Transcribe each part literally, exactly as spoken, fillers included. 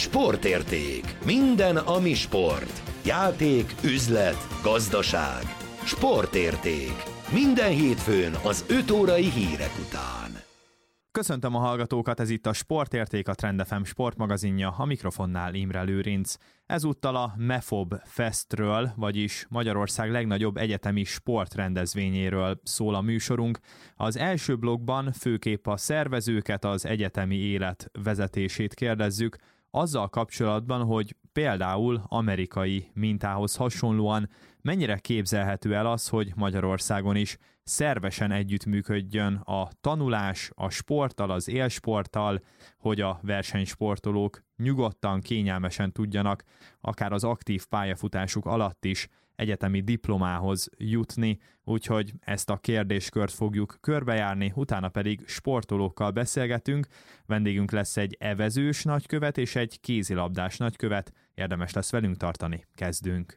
Sportérték. Minden, ami sport. Játék, üzlet, gazdaság. Sportérték. Minden hétfőn az öt órai hírek után. Köszöntöm a hallgatókat, ez itt a Sportérték, a Trend ef em sportmagazinja, a mikrofonnál Imre Lőrinc. Ezúttal a MEFOB Festről, vagyis Magyarország legnagyobb egyetemi sportrendezvényéről szól a műsorunk. Az első blogban főképp a szervezőket, az egyetemi élet vezetését kérdezzük, azzal kapcsolatban, hogy például amerikai mintához hasonlóan mennyire képzelhető el az, hogy Magyarországon is szervesen együttműködjön a tanulás, a sporttal, az élsporttal, hogy a versenysportolók nyugodtan, kényelmesen tudjanak akár az aktív pályafutásuk alatt is egyetemi diplomához jutni, úgyhogy ezt a kérdéskört fogjuk körbejárni, utána pedig sportolókkal beszélgetünk. Vendégünk lesz egy evezős nagykövet és egy kézilabdás nagykövet, érdemes lesz velünk tartani. Kezdünk!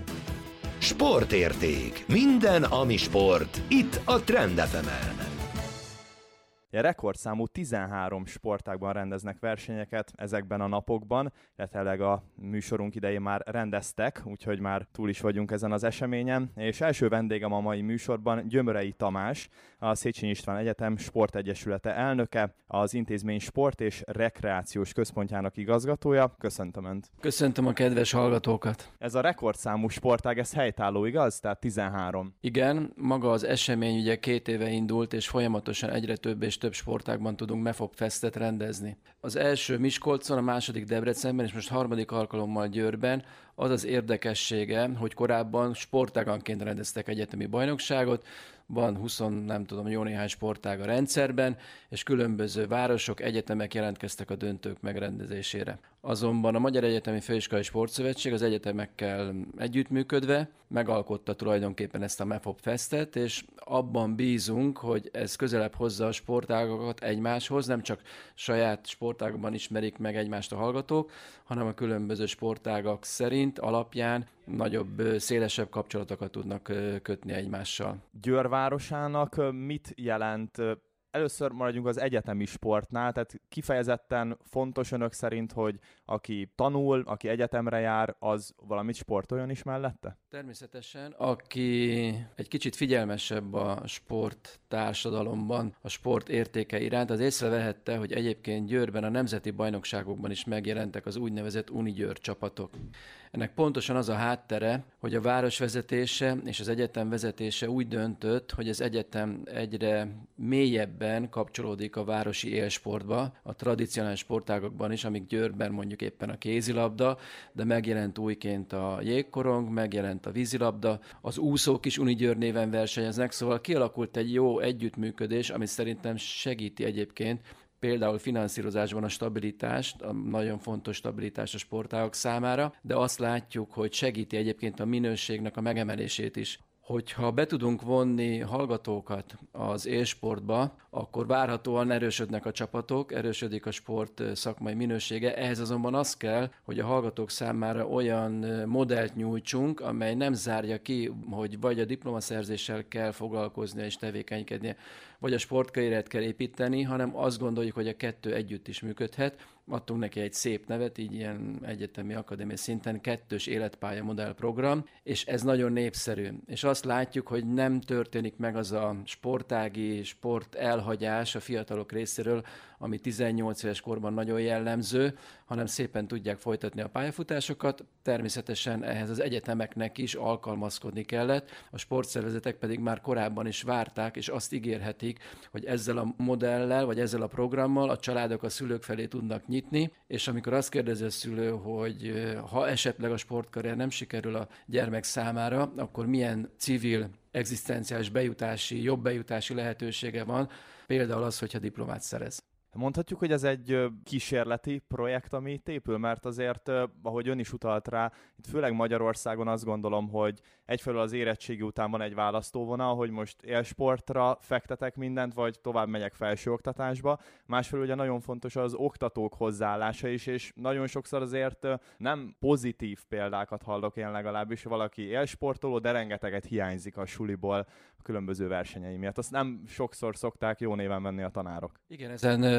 Sportérték. Minden, ami sport. Itt a Trend ef emen. Rekordszámú tizenhárom sportágban rendeznek versenyeket ezekben a napokban, illetve a műsorunk idején már rendeztek, úgyhogy már túl is vagyunk ezen az eseményen, és első vendégem a mai műsorban Gyömörei Tamás, a Széchenyi István Egyetem Sportegyesülete elnöke, az intézmény sport és rekreációs központjának igazgatója. Köszöntöm Önt! Köszöntöm a kedves hallgatókat! Ez a rekordszámú sportág, ez helytálló, igaz? Tehát tizenhárom. Igen, maga az esemény ugye két éve indult, és folyamatosan egyre több és több sportágban tudunk MEFOB Festet rendezni. Az első Miskolcon, a második Debrecenben, és most harmadik alkalommal Győrben az az érdekessége, hogy korábban sportáganként rendeztek egyetemi bajnokságot, van húsz, nem tudom, jó néhány sportág a rendszerben, és különböző városok, egyetemek jelentkeztek a döntők megrendezésére. Azonban a Magyar Egyetemi Főiskolai Sportszövetség az egyetemekkel együttműködve megalkotta tulajdonképpen ezt a MEFOB Festet, és abban bízunk, hogy ez közelebb hozza a sportágakat egymáshoz, nem csak saját sportágban ismerik meg egymást a hallgatók, hanem a különböző sportágak szerint, alapján nagyobb, szélesebb kapcsolatokat tudnak kötni egymással. Győr városának mit jelent? Először maradjunk az egyetemi sportnál, tehát kifejezetten fontos Önök szerint, hogy aki tanul, aki egyetemre jár, az valamit sportoljon is mellette? Természetesen, aki egy kicsit figyelmesebb a sport társadalomban, a sport értéke iránt, az észrevehette, hogy egyébként Győrben a nemzeti bajnokságokban is megjelentek az úgynevezett Unigyőr csapatok. Ennek pontosan az a háttere, hogy a város vezetése és az egyetem vezetése úgy döntött, hogy az egyetem egyre mélyebben kapcsolódik a városi élsportba, a tradicionális sportágokban is, amíg Győrben mondjuk éppen a kézilabda, de megjelent újként a jégkorong, megjelent a vízilabda, az úszók is Unigyőr néven versenyeznek, szóval kialakult egy jó együttműködés, ami szerintem segíti egyébként például finanszírozásban a stabilitást, a nagyon fontos stabilitást a sportágok számára, de azt látjuk, hogy segíti egyébként a minőségnek a megemelését is. Hogyha be tudunk vonni hallgatókat az élsportba, akkor várhatóan erősödnek a csapatok, erősödik a sport szakmai minősége. Ehhez azonban az kell, hogy a hallgatók számára olyan modellt nyújtsunk, amely nem zárja ki, hogy vagy a diplomaszerzéssel kell foglalkoznia és tevékenykednie, vagy a sportkarriert kell építeni, hanem azt gondoljuk, hogy a kettő együtt is működhet. Adtunk neki egy szép nevet, így ilyen egyetemi akadémiai szinten, kettős életpálya modellprogram, és ez nagyon népszerű. És azt látjuk, hogy nem történik meg az a sportági, sport elhagyás a fiatalok részéről, ami tizennyolc éves korban nagyon jellemző, hanem szépen tudják folytatni a pályafutásokat. Természetesen ehhez az egyetemeknek is alkalmazkodni kellett, a sportszervezetek pedig már korábban is várták, és azt ígérhetik, hogy ezzel a modellel, vagy ezzel a programmal a családok a szülők felé tudnak nyitni, és amikor azt kérdezi a szülő, hogy ha esetleg a sportkarrier nem sikerül a gyermek számára, akkor milyen civil egzisztenciális bejutási, jobb bejutási lehetősége van, például az, hogyha diplomát szerez. Mondhatjuk, hogy ez egy kísérleti projekt, ami itt épül, mert azért, ahogy ön is utalt rá, itt főleg Magyarországon azt gondolom, hogy egyfelől az érettségi után van egy választóvonal, hogy most élsportra fektetek mindent, vagy tovább megyek felsőoktatásba. Másfelől ugye nagyon fontos az oktatók hozzáállása is, és nagyon sokszor azért nem pozitív példákat hallok én legalábbis, valaki élsportoló, de rengeteget hiányzik a suliból a különböző versenyei miatt. Azt nem sokszor szokták jó néven venni a tanárok. Igen, ezen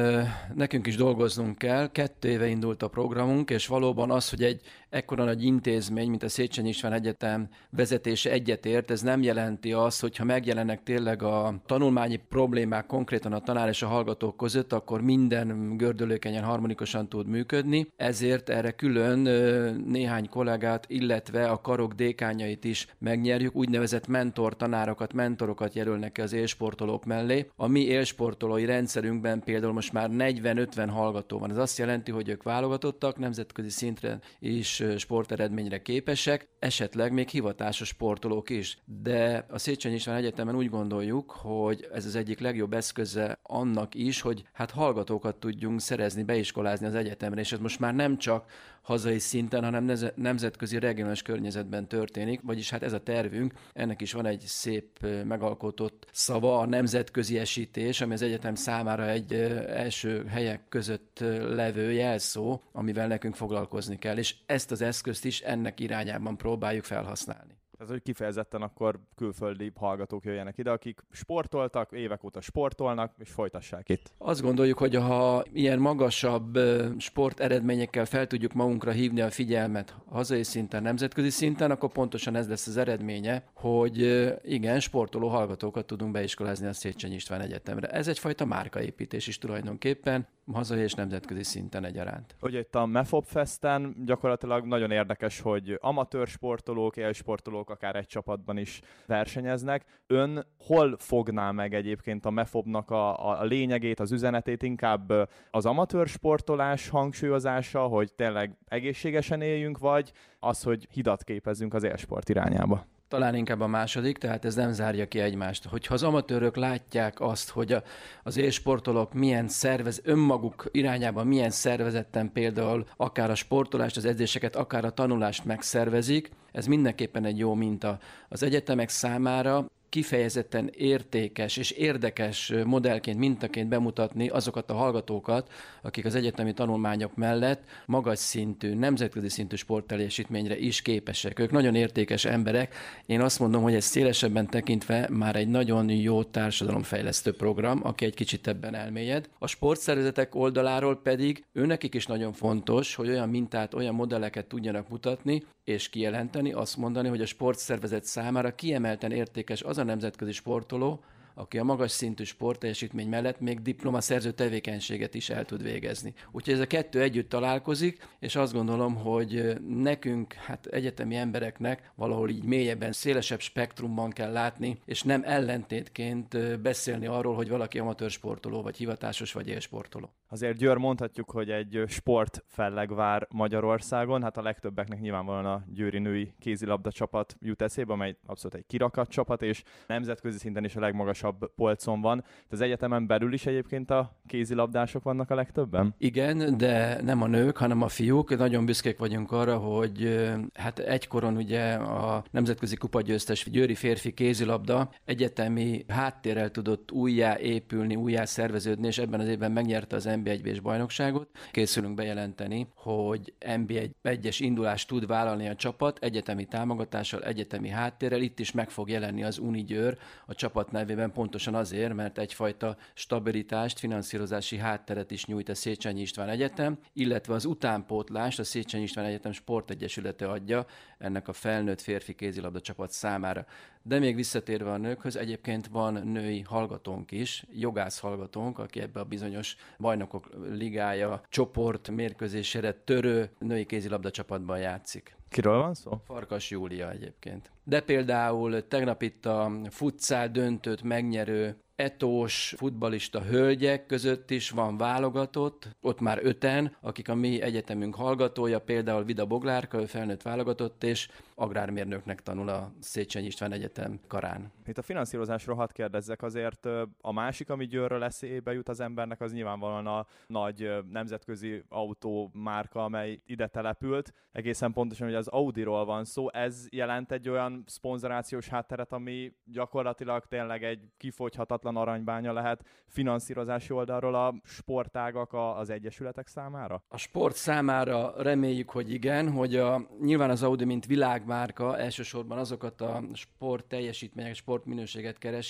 nekünk is dolgoznunk kell. Kettő éve indult a programunk, és valóban az, hogy egy ekkora nagy intézmény, mint a Széchenyi István Egyetem vezetése egyetért, ez nem jelenti azt, hogy ha megjelennek tényleg a tanulmányi problémák konkrétan a tanár és a hallgatók között, akkor minden gördülékenyen, harmonikusan tud működni. Ezért erre külön néhány kollégát, illetve a karok dékányait is megnyerjük. Úgynevezett mentor tanárokat, mentorokat jelölnek ki az élsportolók mellé. A mi élsportolói rendszerünkben például most már negyven-ötven hallgató van. Ez azt jelenti, hogy ők válogatottak, nemzetközi szintre is sporteredményre képesek, esetleg még hivatásos sportolók is. De a Széchenyi István Egyetemen úgy gondoljuk, hogy ez az egyik legjobb eszköze annak is, hogy hát hallgatókat tudjunk szerezni, beiskolázni az egyetemre, és ez most már nem csak hazai szinten, hanem nemzetközi regionális környezetben történik, vagyis hát ez a tervünk, ennek is van egy szép megalkotott szava, a nemzetközi esítés, ami az egyetem számára egy első helyek között levő jelszó, amivel nekünk foglalkozni kell, és ezt az eszközt is ennek irányában próbáljuk felhasználni. Ez, hogy kifejezetten akkor külföldi hallgatók jöjjenek ide, akik sportoltak, évek óta sportolnak, és folytassák itt. Azt gondoljuk, hogy ha ilyen magasabb sporteredményekkel fel tudjuk magunkra hívni a figyelmet hazai szinten, nemzetközi szinten, akkor pontosan ez lesz az eredménye, hogy igen, sportoló hallgatókat tudunk beiskolázni a Széchenyi István Egyetemre. Ez egyfajta márkaépítés is tulajdonképpen, hazai és nemzetközi szinten egyaránt. Ugye itt a Mefob Festen gyakorlatilag nagyon érdekes, hogy amatőr sportolók, élsportolók akár egy csapatban is versenyeznek. Ön hol fogná meg egyébként a Mefobnak a, a lényegét, az üzenetét, inkább az amatőr sportolás hangsúlyozása, hogy tényleg egészségesen éljünk, vagy az, hogy hidat képezzünk az élsport irányába? Talán inkább a második, tehát ez nem zárja ki egymást. Hogyha az amatőrök látják azt, hogy a, az élsportolók milyen szervez, önmaguk irányában milyen szervezetten például akár a sportolást, az edzéseket, akár a tanulást megszervezik, ez mindenképpen egy jó minta az egyetemek számára. Kifejezetten értékes és érdekes modellként, mintaként bemutatni azokat a hallgatókat, akik az egyetemi tanulmányok mellett magas szintű, nemzetközi szintű sportteljesítményre is képesek. Ők nagyon értékes emberek. Én azt mondom, hogy ez szélesebben tekintve már egy nagyon jó társadalomfejlesztő program, aki egy kicsit ebben elmélyed. A sportszervezetek oldaláról pedig őnekik is nagyon fontos, hogy olyan mintát, olyan modelleket tudjanak mutatni, és kijelenteni, azt mondani, hogy a sportszervezet számára kiemelten értékes az a nemzetközi sportoló, aki a magas szintű sportteljesítmény mellett még diplomaszerző tevékenységet is el tud végezni. Úgyhogy ez a kettő együtt találkozik, és azt gondolom, hogy nekünk, hát egyetemi embereknek valahol így mélyebben, szélesebb spektrumban kell látni, és nem ellentétként beszélni arról, hogy valaki amatőr sportoló, vagy hivatásos, vagy élsportoló. Azért Győr, mondhatjuk, hogy egy sportfelleg vár Magyarországon, hát a legtöbbeknek nyilvánvalóan a győri női kézilabda csapat jut eszébe, amely abszolút egy kirakat csapat, és nemzetközi szinten is a legmagasabb polcon van. De az egyetemen belül is egyébként a kézilabdások vannak a legtöbben? Igen, de nem a nők, hanem a fiúk. Nagyon büszkék vagyunk arra, hogy hát egykoron ugye a nemzetközi kupagyőztes győri férfi kézilabda egyetemi háttérrel tudott újjáépülni, újjá szerveződni, és ebben az évben megnyerte az en bé egy-es bajnokságot. Készülünk bejelenteni, hogy en bé egyes indulást tud vállalni a csapat egyetemi támogatással, egyetemi háttérrel. Itt is meg fog jelenni az Uni Győr a csapat nevében, pontosan azért, mert egyfajta stabilitást, finanszírozási hátteret is nyújt a Széchenyi István Egyetem, illetve az utánpótlást a Széchenyi István Egyetem Sportegyesülete adja ennek a felnőtt férfi kézilabda csapat számára. De még visszatérve a nőkhöz, egyébként van női hallgatónk is, jogász hallgatónk, aki ebbe a bizonyos bajnokok ligája csoport mérkőzésére törő női kézilabda csapatban játszik. Kiről van szó? Farkas Júlia egyébként. De például tegnap itt a futsal döntőt megnyerő etós futballista hölgyek között is van válogatott, ott már öten, akik a mi egyetemünk hallgatója, például Vida Boglárka, ő felnőtt válogatott, és agrármérnöknek tanul a Széchenyi István Egyetem karán. Itt a finanszírozásról hadd kérdezzek, azért a másik, ami Győrről eszébe jut az embernek, az nyilvánvalóan a nagy nemzetközi autómárka, amely ide települt. Egészen pontosan, hogy az Audiról van szó, ez jelent egy olyan szponzorációs hátteret, ami gyakorlatilag tényleg egy kifogyhatatlan aranybánya lehet finanszírozási oldalról a sportágak, az egyesületek számára? A sport számára reméljük, hogy igen, hogy a, nyilván az Audi, mint világmárka elsősorban azokat a sport teljesítmények, sportminőséget keresi,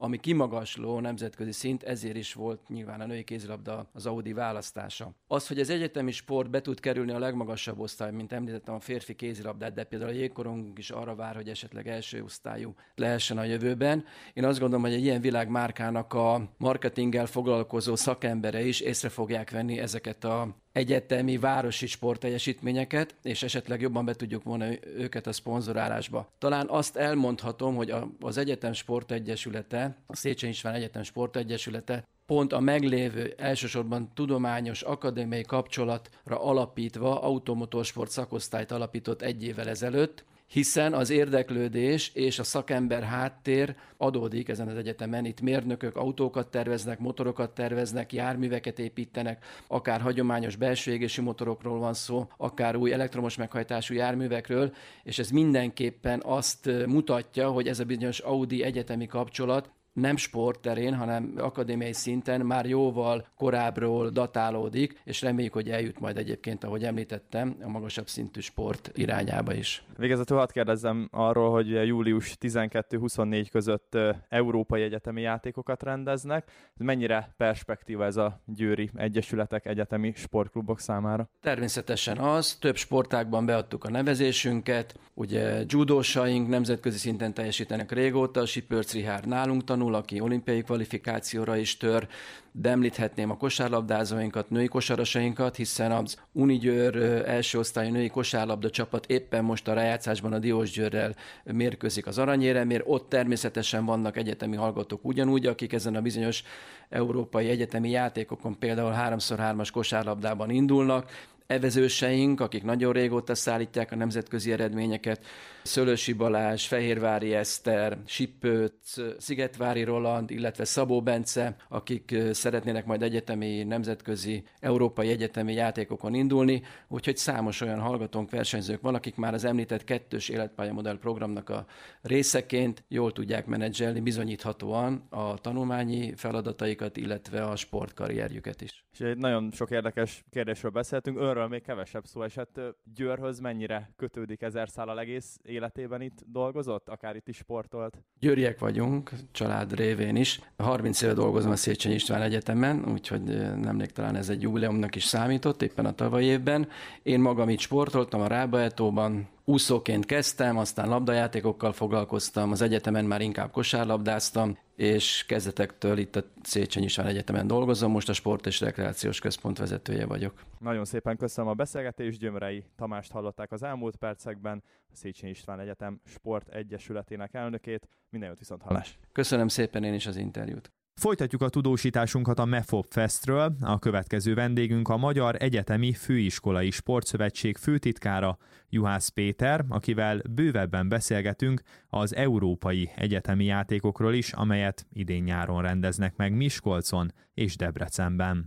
ami kimagasló nemzetközi szint, ezért is volt nyilván a női kézilabda az Audi választása. Az, hogy az egyetemi sport be tud kerülni a legmagasabb osztály, mint említettem a férfi kézilabdát, de például a jégkorong is arra vár, hogy esetleg első osztályú lehessen a jövőben. Én azt gondolom, hogy egy ilyen világmárkának a marketinggel foglalkozó szakembere is észre fogják venni ezeket a egyetemi, városi sportteljesítményeket, és esetleg jobban be tudjuk vonni őket a szponzorálásba. Talán azt elmondhatom, hogy az Egyetem Sportegyesülete, a Széchenyi István Egyetem Sportegyesülete pont a meglévő, elsősorban tudományos, akadémiai kapcsolatra alapítva automotorsport szakosztályt alapított egy évvel ezelőtt, hiszen az érdeklődés és a szakember háttér adódik ezen az egyetemen. Itt mérnökök autókat terveznek, motorokat terveznek, járműveket építenek, akár hagyományos belső égésű motorokról van szó, akár új elektromos meghajtású járművekről, és ez mindenképpen azt mutatja, hogy ez a bizonyos Audi egyetemi kapcsolat nem sportterén, hanem akadémiai szinten már jóval korábbról datálódik, és reméljük, hogy eljut majd egyébként, ahogy említettem, a magasabb szintű sport irányába is. Végezetül hadd kérdezzem arról, hogy július tizenkettő-huszonnégy között európai egyetemi játékokat rendeznek. Mennyire perspektíva ez a győri egyesületek, egyetemi sportklubok számára? Természetesen az. Több sportágban beadtuk a nevezésünket. Ugye judósaink nemzetközi szinten teljesítenek régóta, Sipőrc Richárd nálunk tanul, aki olimpiai kvalifikációra is tör, de említhetném a kosárlabdázóinkat, női kosarasainkat, hiszen az Unigyőr első osztályú női kosárlabda csapat éppen most a rájátszásban a Diósgyőrrel mérkőzik az aranyéremért. Ott természetesen vannak egyetemi hallgatók ugyanúgy, akik ezen a bizonyos európai egyetemi játékokon például háromszor hármas kosárlabdában indulnak. Evezőseink, akik nagyon régóta szállítják a nemzetközi eredményeket, Szölösi Balázs, Fehérvári Eszter, Sipőc, Szigetvári Roland, illetve Szabó Bence, akik szeretnének majd egyetemi, nemzetközi, európai egyetemi játékokon indulni, úgyhogy számos olyan hallgatónk, versenyzők van, akik már az említett kettős életpályamodell programnak a részeként jól tudják menedzselni bizonyíthatóan a tanulmányi feladataikat, illetve a sportkarrierjüket is. És egy nagyon sok érdekes kérdésről beszéltünk, önről még kevesebb szó esett. Győrhöz mennyire kötődik ezer szállal egész életében itt dolgozott, akár itt is sportolt? Győriek vagyunk, család révén is. harminc éve dolgozom a Széchenyi István Egyetemen, úgyhogy nemléktelen ez egy jubileumnak is számított éppen a tavalyi évben. Én magam itt sportoltam a Rába-Etóban, úszóként kezdtem, aztán labdajátékokkal foglalkoztam, az egyetemen már inkább kosárlabdáztam, és kezdetektől itt a Széchenyi István Egyetemen dolgozom, most a Sport és Rekreációs Központ vezetője vagyok. Nagyon szépen köszönöm a beszélgetést, Gyömrei Tamást hallották az elmúlt percekben, a Széchenyi István Egyetem Sport Egyesületének elnökét. Minden jót, viszonthallás! Köszönöm szépen én is az interjút. Folytatjuk a tudósításunkat a MEFOB Festről. A következő vendégünk a Magyar Egyetemi Főiskolai Sportszövetség főtitkára, Juhász Péter, akivel bővebben beszélgetünk az európai egyetemi játékokról is, amelyet idén nyáron rendeznek meg Miskolcon és Debrecenben.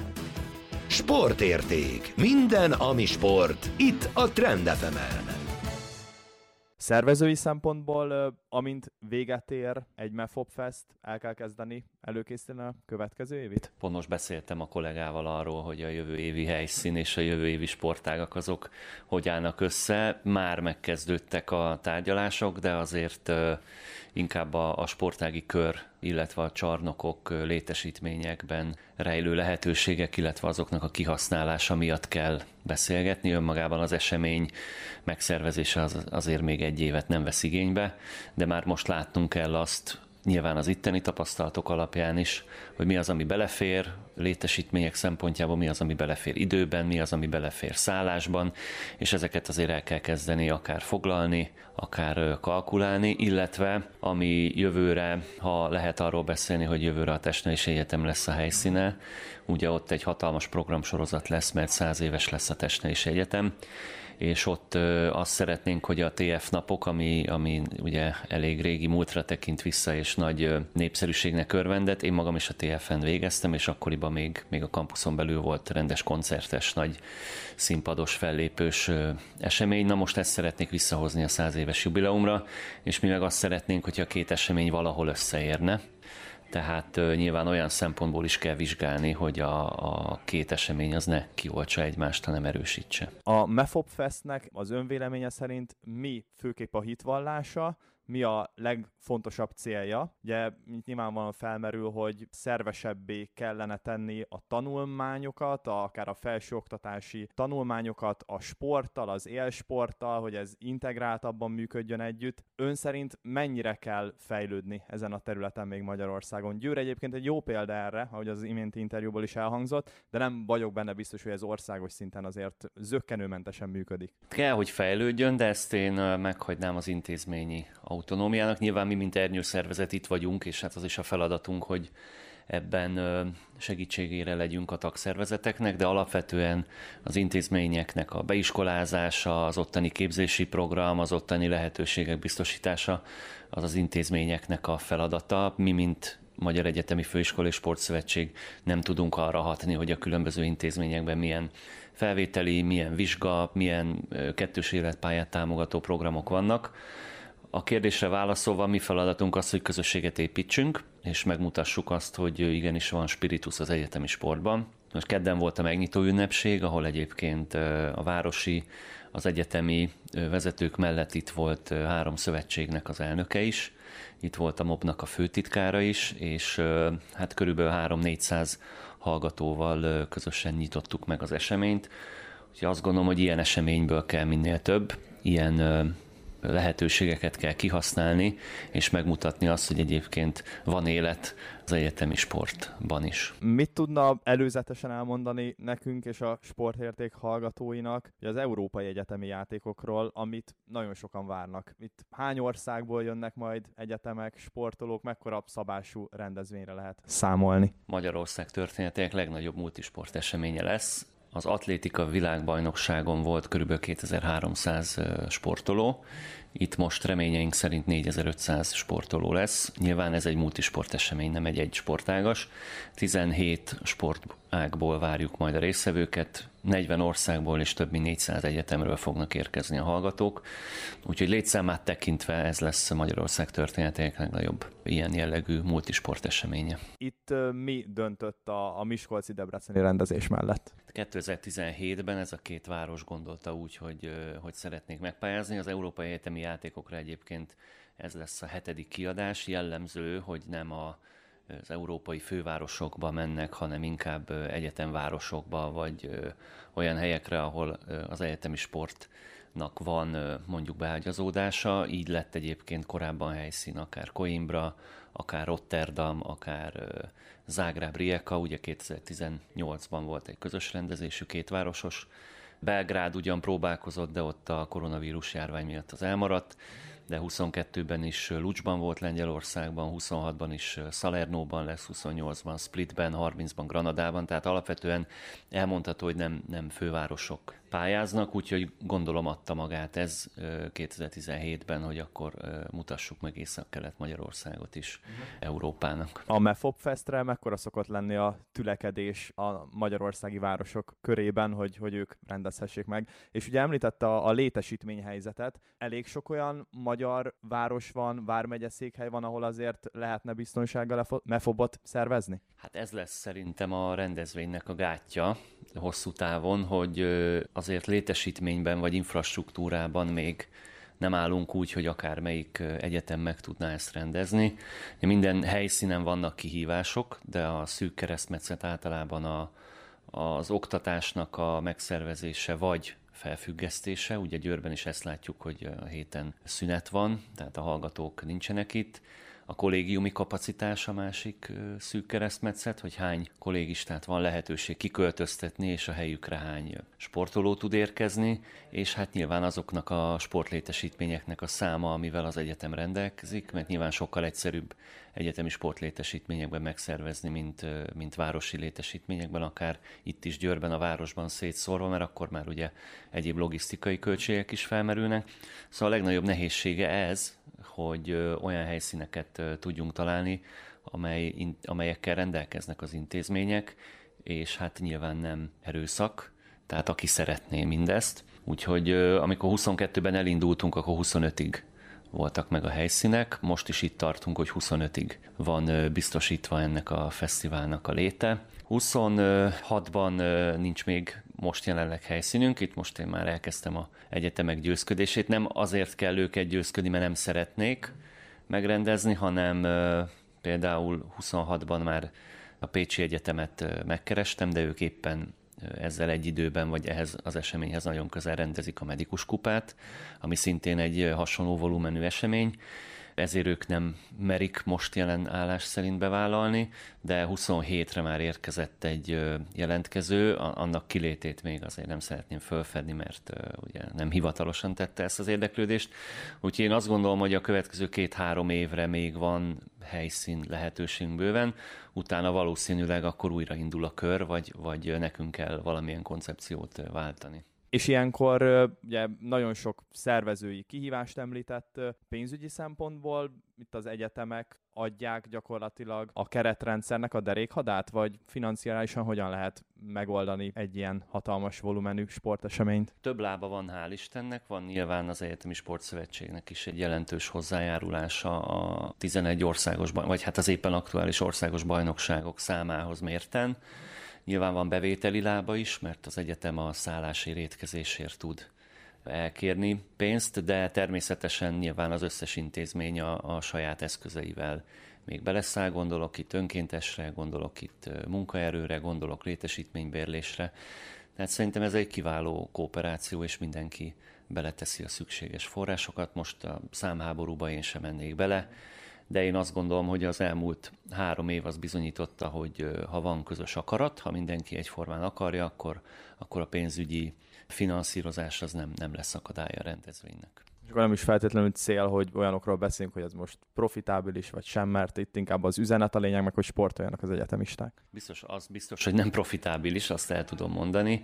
Sportérték. Minden, ami sport. Itt a Trend ef emen. Szervezői szempontból, amint véget ér egy MEFOB Fest, el kell kezdeni előkészíteni a következő évit? Pont most beszéltem a kollégával arról, hogy a jövő évi helyszín és a jövő évi sportágak azok hogy állnak össze. Már megkezdődtek a tárgyalások, de azért inkább a, a sportági kör, illetve a csarnokok, létesítményekben rejlő lehetőségek, illetve azoknak a kihasználása miatt kell beszélgetni. Önmagában az esemény megszervezése az, azért még egy évet nem vesz igénybe, de már most látnunk kell azt, nyilván az itteni tapasztalatok alapján is, hogy mi az, ami belefér létesítmények szempontjából, mi az, ami belefér időben, mi az, ami belefér szállásban, és ezeket azért el kell kezdeni akár foglalni, akár kalkulálni, illetve ami jövőre, ha lehet arról beszélni, hogy jövőre a Testnevelési Egyetem lesz a helyszíne, ugye ott egy hatalmas programsorozat lesz, mert száz éves lesz a Testnevelési Egyetem, és ott ö, azt szeretnénk, hogy a té ef napok, ami, ami ugye elég régi múltra tekint vissza, és nagy ö, népszerűségnek örvendett. Én magam is a té efen végeztem, és akkoriban még, még a kampuszon belül volt rendes koncertes, nagy színpados, fellépős ö, esemény. Na most ezt szeretnék visszahozni a száz éves jubileumra, és mi meg azt szeretnénk, hogy a két esemény valahol összeérne. Tehát uh, nyilván olyan szempontból is kell vizsgálni, hogy a, a két esemény az ne kioltsa egymást, hanem erősítse. A MEFOB Festnek az önvéleménye szerint mi főképp a hitvallása, mi a legfontosabb célja. Ugye nyilvánvalóan felmerül, hogy szervesebbé kellene tenni a tanulmányokat, a, akár a felsőoktatási tanulmányokat a sporttal, az élsporttal, hogy ez integráltabban működjön együtt. Ön szerint mennyire kell fejlődni ezen a területen még Magyarországon? Győr egyébként egy jó példa erre, ahogy az iménti interjúból is elhangzott, de nem vagyok benne biztos, hogy ez országos szinten azért zökkenőmentesen működik. Kell, hogy fejlődjön, de ezt én meghagynám az intézményi autonómiának. Nyilván mi, mint ernyőszervezet itt vagyunk, és hát az is a feladatunk, hogy ebben segítségére legyünk a tagszervezeteknek, de alapvetően az intézményeknek a beiskolázása, az ottani képzési program, az ottani lehetőségek biztosítása, az az intézményeknek a feladata. Mi, mint Magyar Egyetemi Főiskola és Sportszövetség nem tudunk arra hatni, hogy a különböző intézményekben milyen felvételi, milyen vizsga, milyen kettős életpályát támogató programok vannak. A kérdésre válaszolva mi feladatunk az, hogy közösséget építsünk, és megmutassuk azt, hogy igenis van spiritus az egyetemi sportban. Most kedden volt a megnyitó ünnepség, ahol egyébként a városi, az egyetemi vezetők mellett itt volt három szövetségnek az elnöke is, itt volt a mobnak a főtitkára is, és hát körülbelül három-négyszáz hallgatóval közösen nyitottuk meg az eseményt. Úgyhogy azt gondolom, hogy ilyen eseményből kell minél több, ilyen lehetőségeket kell kihasználni, és megmutatni azt, hogy egyébként van élet az egyetemi sportban is. Mit tudna előzetesen elmondani nekünk és a Sportérték hallgatóinak az európai egyetemi játékokról, amit nagyon sokan várnak? Itt hány országból jönnek majd egyetemek, sportolók, mekkora szabású rendezvényre lehet számolni? Magyarország történetének legnagyobb multisport eseménye lesz. Az atlétika világbajnokságon volt kb. kétezer-háromszáz sportoló, itt most reményeink szerint négyezer-ötszáz sportoló lesz. Nyilván ez egy multisport esemény, nem egy egy sportágas. tizenhét sportágból várjuk majd a résztvevőket, negyven országból és több mint négyszáz egyetemről fognak érkezni a hallgatók. Úgyhogy létszámát tekintve ez lesz Magyarország történetének legnagyobb ilyen jellegű multisport eseménye. Itt uh, mi döntött a, a miskolci debreceni rendezés mellett? kétezer-tizenhétben ez a két város gondolta úgy, hogy, hogy szeretnék megpályázni. Az Európai Egyetemi Játékokra egyébként ez lesz a hetedik kiadás. Jellemző, hogy nem a, az európai fővárosokba mennek, hanem inkább egyetemvárosokba, vagy olyan helyekre, ahol az egyetemi sportnak van mondjuk beágyazódása. Így lett egyébként korábban helyszín, akár Coimbra, akár Rotterdam, akár Zágráb, Rijeka, ugye kétezer-tizennyolcban volt egy közös rendezésű kétvárosos. Belgrád ugyan próbálkozott, de ott a koronavírus járvány miatt az elmaradt, de huszonkettőben is Lucsban volt Lengyelországban, huszonhatban is Salernóban lesz, huszonnyolcban Splitben, harmincban Granadában, tehát alapvetően elmondható, hogy nem, nem fővárosok pályáznak, úgyhogy gondolom adta magát ez kétezer-tizenhétben, hogy akkor mutassuk meg Észak-Kelet-Magyarországot is Európának. A MEFOB Festre mekkora szokott lenni a tülekedés a magyarországi városok körében, hogy, hogy ők rendezhessék meg? És ugye említette a, a létesítményhelyzetet. Elég sok olyan magyar város van, vármegyeszékhely van, ahol azért lehetne biztonsággal a MEFOBot szervezni? Hát ez lesz szerintem a rendezvénynek a gátja hosszú távon, hogy azért létesítményben vagy infrastruktúrában még nem állunk úgy, hogy akármelyik egyetem meg tudná ezt rendezni. Minden helyszínen vannak kihívások, de a szűk keresztmetszet általában a, az oktatásnak a megszervezése vagy felfüggesztése. Ugye Győrben is ezt látjuk, hogy a héten szünet van, tehát a hallgatók nincsenek itt. A kollégiumi kapacitás a másik szűk keresztmetszet, hogy hány kollégistát van lehetőség kiköltöztetni, és a helyükre hány sportoló tud érkezni, és hát nyilván azoknak a sportlétesítményeknek a száma, amivel az egyetem rendelkezik, mert nyilván sokkal egyszerűbb egyetemi sportlétesítményekben megszervezni, mint, mint városi létesítményekben, akár itt is Győrben, a városban szétszórva, mert akkor már ugye egyéb logisztikai költségek is felmerülnek. Szóval a legnagyobb nehézsége ez, hogy olyan helyszíneket tudjunk találni, amely, amelyekkel rendelkeznek az intézmények, és hát nyilván nem erőszak, tehát aki szeretné mindezt. Úgyhogy amikor huszonkettőben elindultunk, akkor huszonötig voltak meg a helyszínek, most is itt tartunk, hogy huszonötig van biztosítva ennek a fesztiválnak a léte. huszonhatban nincs még most jelenleg helyszínünk, itt most én már elkezdtem a egyetemek győzködését. Nem azért kell őket győzködni, mert nem szeretnék megrendezni, hanem például huszonhatban már a Pécsi Egyetemet megkerestem, de ők éppen ezzel egy időben, vagy ehhez az eseményhez nagyon közel rendezik a Medikus kupát, ami szintén egy hasonló volumenű esemény. Ezért ők nem merik most jelen állás szerint bevállalni, de huszonhétre már érkezett egy jelentkező, annak kilétét még azért nem szeretném fölfedni, mert ugye nem hivatalosan tette ezt az érdeklődést. Úgyhogy én azt gondolom, hogy a következő két-három évre még van helyszín lehetőségünk bőven, utána valószínűleg akkor újra indul a kör, vagy, vagy nekünk kell valamilyen koncepciót váltani. És ilyenkor ugye nagyon sok szervezői kihívást említett pénzügyi szempontból, itt az egyetemek adják gyakorlatilag a keretrendszernek a derékhadát, vagy financiálisan hogyan lehet megoldani egy ilyen hatalmas volumenű sporteseményt? Több lába van, hál' Istennek, van nyilván az Egyetemi Sportszövetségnek is egy jelentős hozzájárulása a tizenegy országos, vagy hát az éppen aktuális országos bajnokságok számához mérten. Nyilván van bevételi lába is, mert az egyetem a szállási étkezésért tud elkérni pénzt, de természetesen nyilván az összes intézmény a, a saját eszközeivel még beleszáll, gondolok itt önkéntesre, gondolok itt munkaerőre, gondolok létesítménybérlésre. Tehát szerintem ez egy kiváló kooperáció, és mindenki beleteszi a szükséges forrásokat. Most a számháborúba én sem mennék bele, de én azt gondolom, hogy az elmúlt három év az bizonyította, hogy ha van közös akarat, ha mindenki egyformán akarja, akkor, akkor a pénzügyi finanszírozás az nem, nem lesz akadálya a rendezvénynek. És akkor nem is feltétlenül cél, hogy olyanokról beszélünk, hogy ez most profitábilis vagy sem, mert itt inkább az üzenet a lényeg, meg hogy sportoljanak az egyetemisták. Biztos, az biztos, hogy nem profitábilis, azt el tudom mondani,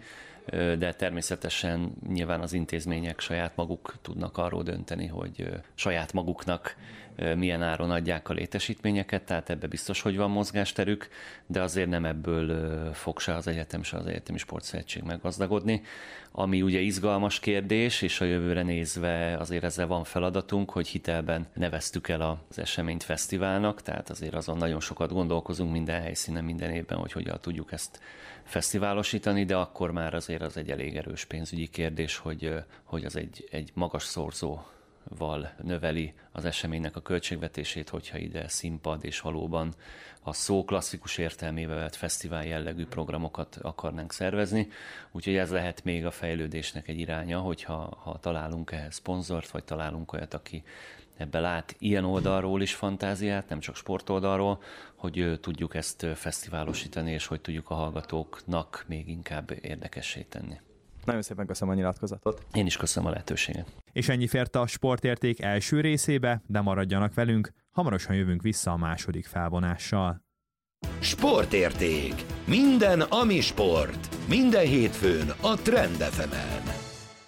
de természetesen nyilván az intézmények saját maguk tudnak arról dönteni, hogy saját maguknak milyen áron adják a létesítményeket, tehát ebbe biztos, hogy van mozgásterük, de azért nem ebből fog se az egyetem, se az Egyetemi Sportszövetség meggazdagodni. Ami ugye izgalmas kérdés, és a jövőre nézve azért ezzel van feladatunk, hogy hitelben neveztük el az eseményt fesztiválnak, tehát azért azon nagyon sokat gondolkozunk minden helyszínen, minden évben, hogy hogyan tudjuk ezt fesztiválosítani, de akkor már azért az egy elég erős pénzügyi kérdés, hogy, hogy az egy, egy magas szorzóval növeli az eseménynek a költségvetését, hogyha ide színpad és valóban a szó klasszikus értelmével vett fesztivál jellegű programokat akarnánk szervezni. Úgyhogy ez lehet még a fejlődésnek egy iránya, hogyha ha találunk ehhez szponzort, vagy találunk olyat, aki ebbe lát ilyen oldalról is fantáziát, nem csak sportoldalról, hogy tudjuk ezt fesztiválosítani, és hogy tudjuk a hallgatóknak még inkább érdekessé tenni. Nagyon szépen köszönöm a nyilatkozatot. Én is köszönöm a lehetőséget. És ennyi fért a Sportérték első részébe, de maradjanak velünk, hamarosan jövünk vissza a második felvonással. Sportérték. Minden, ami sport. Minden hétfőn a Trend ef emen.